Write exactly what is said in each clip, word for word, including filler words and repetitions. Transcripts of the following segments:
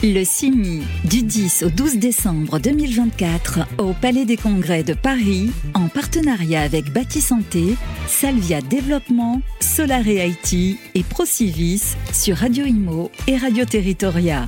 Le C I M I, du dix au douze décembre deux mille vingt-quatre, au Palais des Congrès de Paris, en partenariat avec Bâti Santé, Salvia Développement, Solare I T et Procivis sur Radio Imo et Radio Territoria.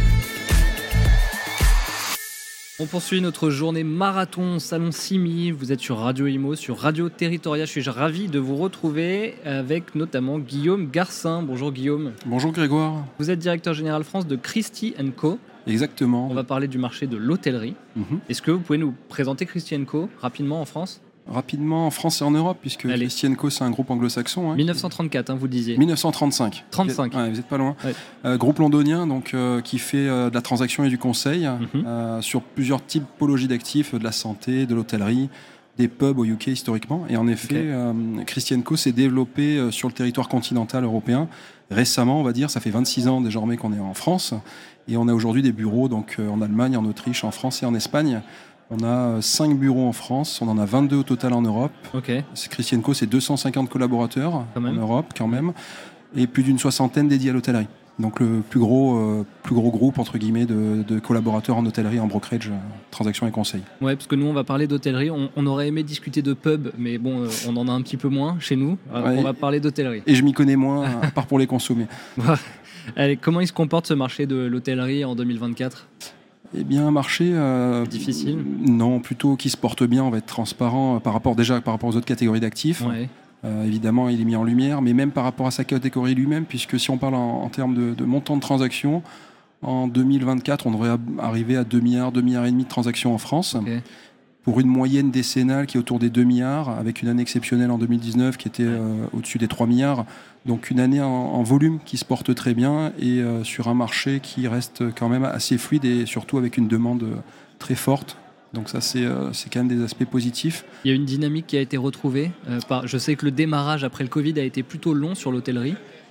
On poursuit notre journée marathon Salon C I M I. Vous êtes sur Radio Imo, sur Radio Territoria. Je suis ravi de vous retrouver avec notamment Guillaume Garcin. Bonjour Guillaume. Bonjour Grégoire. Vous êtes directeur général France de Christie and Co. Exactement. On va parler du marché de l'hôtellerie. Mm-hmm. Est-ce que vous pouvez nous présenter Christie and Co rapidement en France ? Rapidement en France et en Europe, puisque Allez. Christie and Co, c'est un groupe anglo-saxon. Hein, dix-neuf cent trente-quatre, hein, vous disiez. dix-neuf cent trente-cinq. trente-cinq. Ouais, vous n'êtes pas loin. Ouais. Euh, groupe londonien donc, euh, qui fait euh, de la transaction et du conseil Mm-hmm. euh, sur plusieurs typologies d'actifs, de la santé, de l'hôtellerie, des pubs au U K historiquement. Et en effet, Okay. euh, Christie and Co s'est développé euh, sur le territoire continental européen. Récemment, on va dire, ça fait vingt-six ans désormais qu'on est en France. Et on a aujourd'hui des bureaux donc, euh, en Allemagne, en Autriche, en France et en Espagne. On a cinq bureaux en France, on en a vingt-deux au total en Europe. Okay. Christie and Co, c'est deux cent cinquante collaborateurs Quand en même. Europe quand même, et plus d'une soixantaine dédiés à l'hôtellerie. Donc le plus gros, euh, plus gros groupe entre guillemets de, de collaborateurs en hôtellerie, en brokerage, euh, transactions et conseils. Ouais, parce que nous on va parler d'hôtellerie. On, on aurait aimé discuter de pub, mais bon, euh, on en a un petit peu moins chez nous. Alors, Ouais. On va parler d'hôtellerie. Et je m'y connais moins, à part pour les consommer. Allez, comment il se comporte ce marché de l'hôtellerie en deux mille vingt-quatre ? Eh bien, un marché euh, Difficile. Non, plutôt qui se porte bien. On va être transparent euh, par rapport déjà par rapport aux autres catégories d'actifs. Ouais. Euh, évidemment, il est mis en lumière, mais même par rapport à sa catégorie lui-même, puisque si on parle en, en termes de, de montant de transactions, en deux mille vingt-quatre, on devrait ab- arriver à deux milliards, deux milliards et demi de transactions en France, Okay. pour une moyenne décennale qui est autour des deux milliards, avec une année exceptionnelle en deux mille dix-neuf qui était euh, au-dessus des trois milliards. Donc une année en, en volume qui se porte très bien et euh, sur un marché qui reste quand même assez fluide et surtout avec une demande euh, très forte. Donc ça, c'est, euh, c'est quand même des aspects positifs. Il y a une dynamique qui a été retrouvée. Euh, par... Je sais que le démarrage après le Covid a été plutôt long sur l'hôtellerie.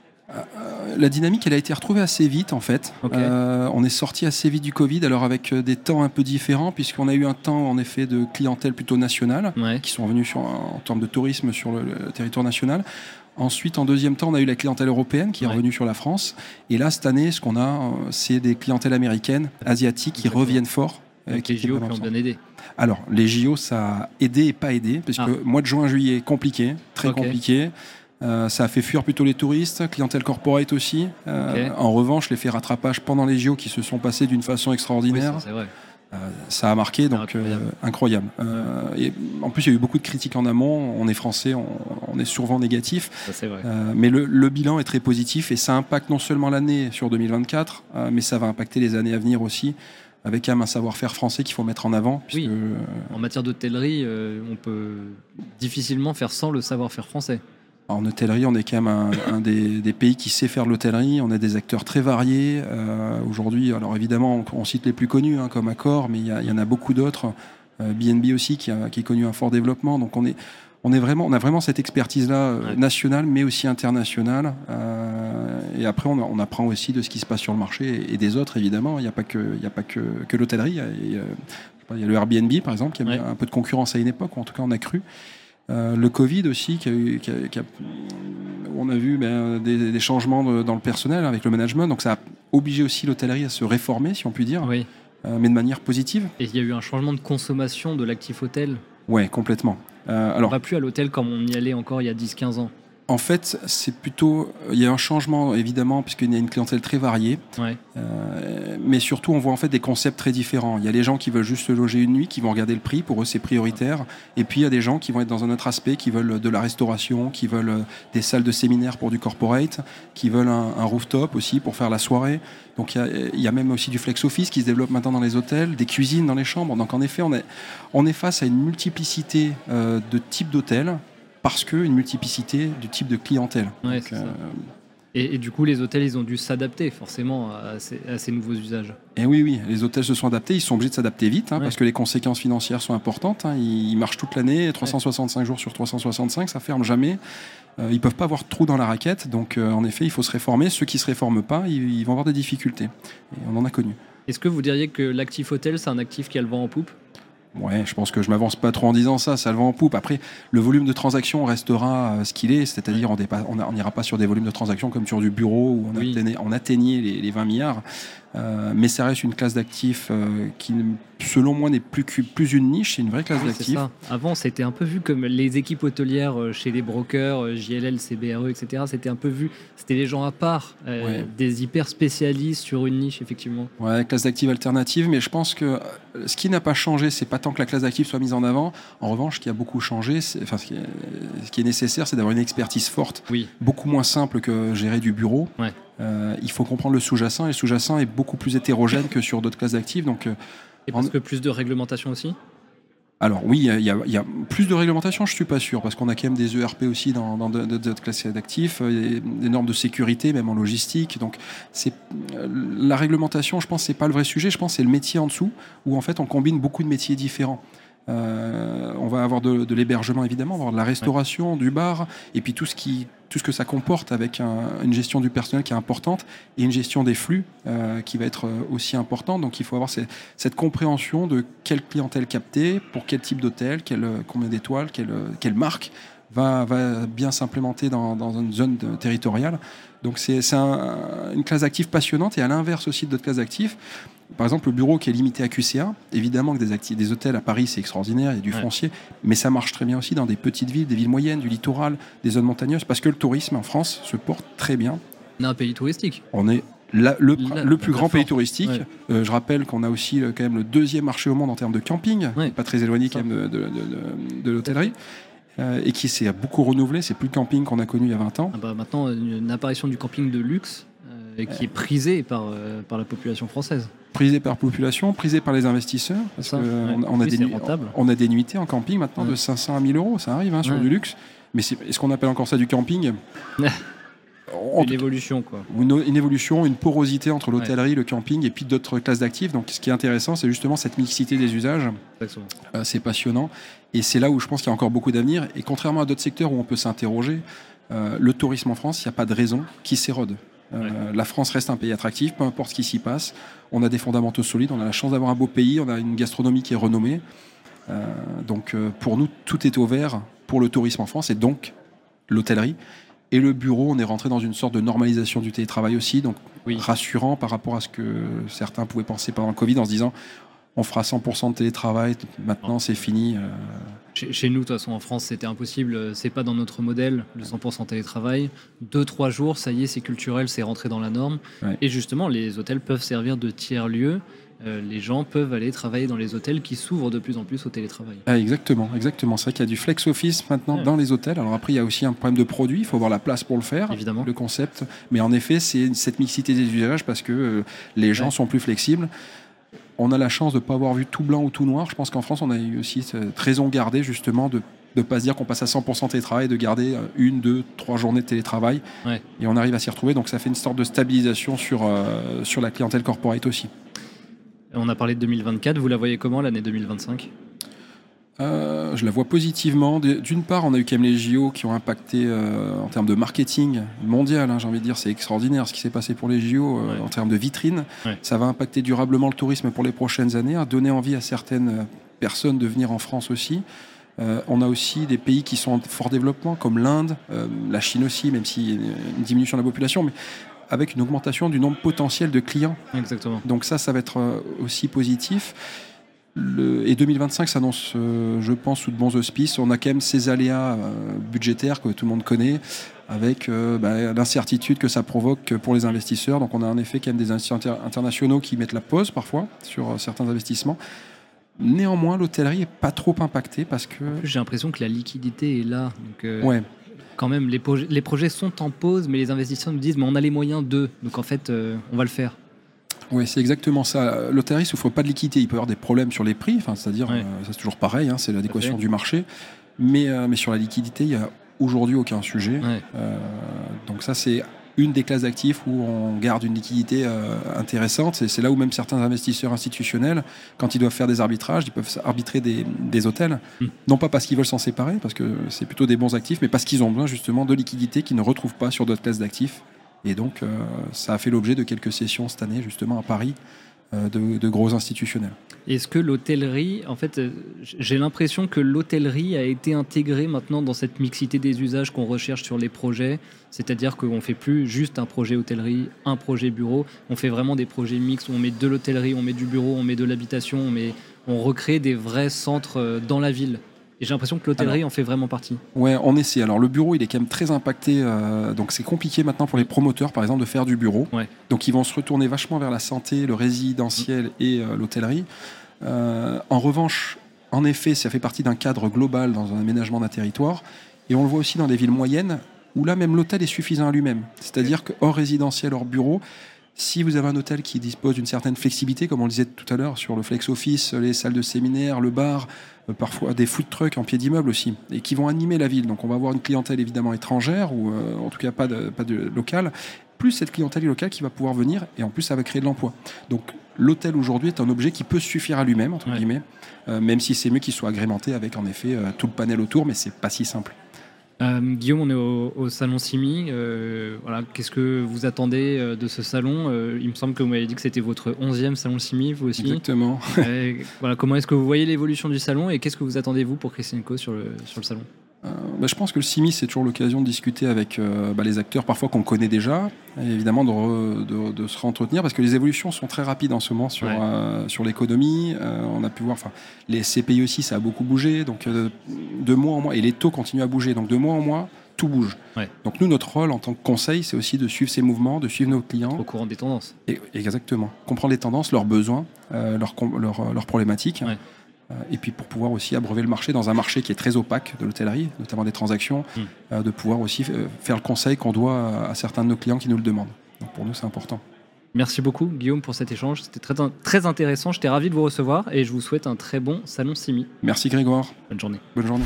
Euh, la dynamique, elle a été retrouvée assez vite, en fait. Okay. Euh, on est sorti assez vite du Covid, alors avec euh, des temps un peu différents, puisqu'on a eu un temps, en effet, de clientèle plutôt nationale, Ouais. qui sont venus sur, en termes de tourisme sur le, le territoire national. Ensuite, en deuxième temps, on a eu la clientèle européenne qui est Ouais. revenue sur la France. Et là, cette année, ce qu'on a, euh, c'est des clientèles américaines, asiatiques, qui Exactement. reviennent fort. euh, Donc qui les étaient J O vraiment qui ont absents. bien aidé. Alors, les J O, ça a aidé et pas aidé, parce Ah. que mois de juin, juillet, compliqué, très Ok. compliqué. Euh, ça a fait fuir plutôt les touristes, clientèle corporate aussi. Euh, Ok. En revanche, l'effet rattrapage pendant les J O qui se sont passés d'une façon Oui, extraordinaire, ça, c'est vrai. euh, ça a marqué, donc Incroyable. euh, incroyable. Euh, et en plus, il y a eu beaucoup de critiques en amont. On est français, on, on est souvent négatif. Ça, c'est vrai. Euh, mais le, le bilan est très positif et ça impacte non seulement l'année sur deux mille vingt-quatre, euh, mais ça va impacter les années à venir aussi, avec quand même un savoir-faire français qu'il faut mettre en avant. Puisque, Oui. euh, En matière d'hôtellerie, euh, on peut difficilement faire sans le savoir-faire français. En hôtellerie, on est quand même un, un des, des pays qui sait faire de l'hôtellerie. On a des acteurs très variés. Euh, aujourd'hui, alors évidemment, on, on cite les plus connus, hein, comme Accor, mais il y, a- il y en a beaucoup d'autres. Euh, B and B aussi, qui a, qui a connu un fort développement. Donc on, est, on, est vraiment, on a vraiment cette expertise-là euh, Ouais. nationale, mais aussi internationale. Euh, et après, on, on apprend aussi de ce qui se passe sur le marché et, et des autres, évidemment. Il n'y a pas que, il y a pas que, que l'hôtellerie. Il y a, il y a- je sais pas, il y a le Airbnb, par exemple, qui a Ouais. un peu de concurrence à une époque, ou en tout cas, on a cru. Euh, le Covid aussi, qui a eu, qui a- qui a- on a vu ben, des, des changements de- dans le personnel avec le management, donc ça a obligé aussi l'hôtellerie à se réformer, si on peut dire, Oui. euh, mais de manière positive. Et il y a eu un changement de consommation de l'actif hôtel. Ouais, complètement. Euh, On alors, va plus à l'hôtel comme on y allait encore il y a dix quinze ans. en fait, c'est plutôt, il y a un changement évidemment, puisqu'il y a une clientèle très variée. Ouais. Euh, mais surtout, on voit en fait des concepts très différents. Il y a les gens qui veulent juste se loger une nuit, qui vont regarder le prix, pour eux c'est prioritaire. Et puis il y a des gens qui vont être dans un autre aspect, qui veulent de la restauration, qui veulent euh, des salles de séminaire pour du corporate, qui veulent un, un rooftop aussi pour faire la soirée. Donc il y a, il y a même aussi du flex office qui se développe maintenant dans les hôtels, des cuisines dans les chambres. Donc en effet, on est, on est face à une multiplicité euh, de types d'hôtels, parce qu'une multiplicité du type de clientèle. Ouais, Donc, c'est ça. euh, Et, et du coup, les hôtels, ils ont dû s'adapter forcément à ces, à ces nouveaux usages. Et oui, oui, les hôtels se sont adaptés, ils sont obligés de s'adapter vite, hein, Ouais. parce que les conséquences financières sont importantes. Hein, ils, ils marchent toute l'année, trois cent soixante-cinq jours sur trois cent soixante-cinq, ça ferme jamais. Euh, ils peuvent pas avoir de trou dans la raquette, donc euh, en effet, il faut se réformer. Ceux qui se réforment pas, ils, ils vont avoir des difficultés. Et on en a connu. Est-ce que vous diriez que l'actif hôtel, c'est un actif qui a le vent en poupe ? Ouais, je pense que je m'avance pas trop en disant ça, ça le vend en poupe. Après, le volume de transactions restera euh, ce qu'il est, c'est-à-dire on dépa- on a- on n'ira pas sur des volumes de transactions comme sur du bureau où on, Oui. atteignait, on atteignait les, les vingt milliards. Euh, mais ça reste une classe d'actifs euh, qui, selon moi, n'est plus, plus une niche, c'est une vraie classe Oui, d'actifs. Avant, c'était un peu vu comme les équipes hôtelières chez les brokers, J L L, C B R E, et cetera. C'était un peu vu, c'était les gens à part, euh, Ouais. des hyper spécialistes sur une niche, effectivement. Ouais, classe d'actifs alternative, mais je pense que ce qui n'a pas changé, c'est pas tant que la classe d'actifs soit mise en avant. En revanche, ce qui a beaucoup changé, c'est, enfin, ce qui est, ce qui est nécessaire, c'est d'avoir une expertise forte, Oui. beaucoup moins simple que gérer du bureau. Ouais. Euh, il faut comprendre le sous-jacent, et le sous-jacent est beaucoup plus hétérogène que sur d'autres classes d'actifs. Donc, euh, Et parce en... que plus de réglementation aussi. Alors oui, il y, y, y a plus de réglementation, je ne suis pas sûr, parce qu'on a quand même des E R P aussi dans, dans d'autres classes d'actifs, des, des normes de sécurité, même en logistique. Donc c'est, la réglementation, je pense, c'est pas le vrai sujet, je pense que c'est le métier en dessous, où en fait on combine beaucoup de métiers différents. Euh, on va avoir de, de l'hébergement évidemment, on va avoir de la restauration, ouais. du bar, et puis tout ce, qui, tout ce que ça comporte avec un, une gestion du personnel qui est importante et une gestion des flux euh, qui va être aussi importante. Donc il faut avoir ces, cette compréhension de quelle clientèle capter, pour quel type d'hôtel, quel, combien d'étoiles, quelle, quelle marque va, va bien s'implémenter dans, dans une zone de, territoriale. Donc c'est, c'est un, une classe d'actifs passionnante, et à l'inverse aussi d'autres classes d'actifs. Par exemple, le bureau qui est limité à Q C A, évidemment que des, actifs, des hôtels à Paris, c'est extraordinaire, il y a du ouais. foncier, mais ça marche très bien aussi dans des petites villes, des villes moyennes, du littoral, des zones montagneuses, parce que le tourisme en France se porte très bien. On est un pays touristique. On est la, le, la, le plus grand fort. pays touristique. Ouais. Euh, je rappelle qu'on a aussi quand même le deuxième marché au monde en termes de camping, ouais. pas très éloigné quand même de, de, de, de, de l'hôtellerie. Euh, et qui s'est beaucoup renouvelé, c'est plus le camping qu'on a connu il y a vingt ans. Ah bah maintenant, une apparition du camping de luxe euh, qui est prisé par, euh, par la population française. Prisé par la population, prisé par les investisseurs, parce qu'on ouais. on a, oui, on a des nuitées en camping maintenant ouais. de cinq cents à mille euros, ça arrive hein, sur ouais. du luxe. Mais c'est, est-ce qu'on appelle encore ça du camping? Une tout, évolution, quoi. Une, une évolution, une porosité entre l'hôtellerie, ouais. le camping et puis d'autres classes d'actifs. Donc, ce qui est intéressant, c'est justement cette mixité des usages. Euh, c'est passionnant. Et c'est là où je pense qu'il y a encore beaucoup d'avenir. Et contrairement à d'autres secteurs où on peut s'interroger, euh, le tourisme en France, il n'y a pas de raison qu'il s'érode. Euh, ouais. La France reste un pays attractif, peu importe ce qui s'y passe. On a des fondamentaux solides, on a la chance d'avoir un beau pays, on a une gastronomie qui est renommée. Euh, donc, euh, pour nous, tout est ouvert pour le tourisme en France et donc l'hôtellerie. Et le bureau, on est rentré dans une sorte de normalisation du télétravail aussi, donc oui. rassurant par rapport à ce que certains pouvaient penser pendant le Covid en se disant on fera cent pour cent de télétravail, maintenant non. c'est fini. Euh... Chez, chez nous, de toute façon, en France, c'était impossible, c'est pas dans notre modèle, le cent pour cent télétravail. Deux, trois jours, ça y est, c'est culturel, c'est rentré dans la norme. Ouais. Et justement, les hôtels peuvent servir de tiers-lieux. Euh, les gens peuvent aller travailler dans les hôtels qui s'ouvrent de plus en plus au télétravail. Ah, exactement, exactement. C'est vrai qu'il y a du flex office maintenant ouais. dans les hôtels. Alors après, il y a aussi un problème de produit. Il faut avoir la place pour le faire, évidemment. Le concept. Mais en effet, c'est cette mixité des usages parce que euh, les gens ouais. sont plus flexibles. On a la chance de ne pas avoir vu tout blanc ou tout noir. Je pense qu'en France, on a eu aussi cette raison gardée justement de ne pas se dire qu'on passe à cent pour cent télétravail, de garder une, deux, trois journées de télétravail. Ouais. Et on arrive à s'y retrouver. Donc ça fait une sorte de stabilisation sur, euh, sur la clientèle corporate aussi. On a parlé de deux mille vingt-quatre, vous la voyez comment l'année deux mille vingt-cinq ? euh, Je la vois positivement. D'une part, on a eu quand même les J O qui ont impacté euh, en termes de marketing mondial, hein, j'ai envie de dire, c'est extraordinaire ce qui s'est passé pour les J O euh, ouais. en termes de vitrine. Ouais. Ça va impacter durablement le tourisme pour les prochaines années, à donner envie à certaines personnes de venir en France aussi. Euh, on a aussi des pays qui sont en fort développement, comme l'Inde, euh, la Chine aussi, même s'il y a une diminution de la population, mais avec une augmentation du nombre potentiel de clients. Exactement. Donc ça, ça va être aussi positif. Le, et deux mille vingt-cinq s'annonce, euh, je pense, sous de bons auspices. On a quand même ces aléas euh, budgétaires que tout le monde connaît, avec euh, bah, l'incertitude que ça provoque pour les investisseurs. Donc on a en effet quand même des investisseurs internationaux qui mettent la pause parfois sur euh, certains investissements. Néanmoins, l'hôtellerie n'est pas trop impactée parce que... En plus, j'ai l'impression que la liquidité est là. Donc, euh... ouais. Quand même, les, proje- les projets sont en pause, mais les investisseurs nous disent mais on a les moyens d'eux, donc en fait, euh, on va le faire. Oui, c'est exactement ça. L'hôtellerie ne souffre pas de liquidité. Il peut y avoir des problèmes sur les prix, enfin, c'est-à-dire, ouais. euh, c'est toujours pareil, hein, c'est l'adéquation du marché. Mais, euh, mais sur la liquidité, il n'y a aujourd'hui aucun sujet. Ouais. Euh, donc ça, c'est une des classes d'actifs où on garde une liquidité euh, intéressante. Et c'est là où même certains investisseurs institutionnels, quand ils doivent faire des arbitrages, ils peuvent arbitrer des, des hôtels. Mm. Non pas parce qu'ils veulent s'en séparer, parce que c'est plutôt des bons actifs, mais parce qu'ils ont besoin justement de liquidité qu'ils ne retrouvent pas sur d'autres classes d'actifs. Et donc, euh, ça a fait l'objet de quelques sessions cette année, justement, à Paris, euh, de, de gros institutionnels. Est-ce que l'hôtellerie, en fait, j'ai l'impression que l'hôtellerie a été intégrée maintenant dans cette mixité des usages qu'on recherche sur les projets, c'est-à-dire qu'on ne fait plus juste un projet hôtellerie, un projet bureau, on fait vraiment des projets mixtes où on met de l'hôtellerie, on met du bureau, on met de l'habitation, on, met, on recrée des vrais centres dans la ville. Et j'ai l'impression que l'hôtellerie Alors, en fait vraiment partie. Ouais, on essaie. Alors le bureau, il est quand même très impacté. Euh, donc c'est compliqué maintenant pour les promoteurs, par exemple, de faire du bureau. Ouais. Donc ils vont se retourner vachement vers la santé, le résidentiel mmh. et euh, l'hôtellerie. Euh, en revanche, en effet, ça fait partie d'un cadre global dans un aménagement d'un territoire. Et on le voit aussi dans des villes moyennes, où là même l'hôtel est suffisant à lui-même. C'est-à-dire que hors résidentiel, hors bureau, si vous avez un hôtel qui dispose d'une certaine flexibilité, comme on le disait tout à l'heure, sur le flex office, les salles de séminaire, le bar, euh, parfois des food trucks en pied d'immeuble aussi, et qui vont animer la ville. Donc on va avoir une clientèle évidemment étrangère, ou euh, en tout cas pas de, pas de locale, plus cette clientèle locale qui va pouvoir venir, et en plus ça va créer de l'emploi. Donc l'hôtel aujourd'hui est un objet qui peut suffire à lui-même, entre ouais. guillemets, euh, même si c'est mieux qu'il soit agrémenté avec en effet euh, tout le panel autour, mais c'est pas si simple. Euh, Guillaume, on est au, au salon Simi. Euh, voilà, qu'est-ce que vous attendez euh, de ce salon ? euh, Il me semble que vous m'avez dit que c'était votre onzième salon Simi, vous aussi. Exactement. euh, voilà, comment est-ce que vous voyez l'évolution du salon et qu'est-ce que vous attendez, vous, pour Christine Co sur le, sur le salon ? Euh, bah, je pense que le Simi, c'est toujours l'occasion de discuter avec euh, bah, les acteurs, parfois qu'on connaît déjà, et évidemment de, re, de, de se re-entretenir, parce que les évolutions sont très rapides en ce moment sur, ouais. euh, sur l'économie. Euh, on a pu voir, enfin, les C P I aussi, ça a beaucoup bougé, donc euh, de mois en mois, et les taux continuent à bouger, donc de mois en mois, tout bouge. Ouais. Donc nous, notre rôle en tant que conseil, c'est aussi de suivre ces mouvements, de suivre nos clients. Au courant des tendances. Et, exactement. Comprendre les tendances, leurs besoins, euh, leurs, leurs, leurs problématiques. Ouais. Et puis pour pouvoir aussi abreuver le marché dans un marché qui est très opaque de l'hôtellerie, notamment des transactions, mmh. euh, de pouvoir aussi faire le conseil qu'on doit à certains de nos clients qui nous le demandent. Donc pour nous, c'est important. Merci beaucoup, Guillaume, pour cet échange. C'était très, très intéressant. J'étais ravi de vous recevoir et je vous souhaite un très bon salon Simi. Merci, Grégoire. Bonne journée. Bonne journée.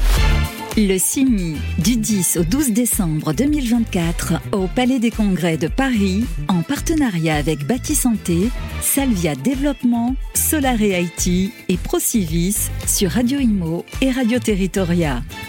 Le Simi, du dix au douze décembre deux mille vingt-quatre, au Palais des Congrès de Paris, en partenariat avec Bâti Santé, Salvia Développement, Solaré I T et Procivis sur Radio Imo et Radio Territoria.